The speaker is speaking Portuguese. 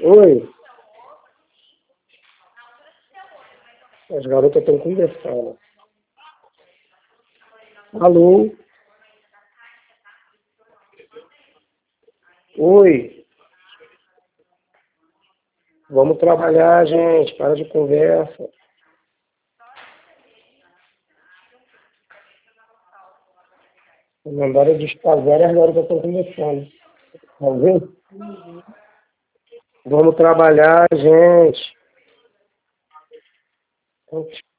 Oi, as garotas estão conversando. Alô? Oi, vamos trabalhar, gente. Para de conversa. Mandaram despagar e as garotas estão conversando. Tá vendo? Vamos trabalhar, gente.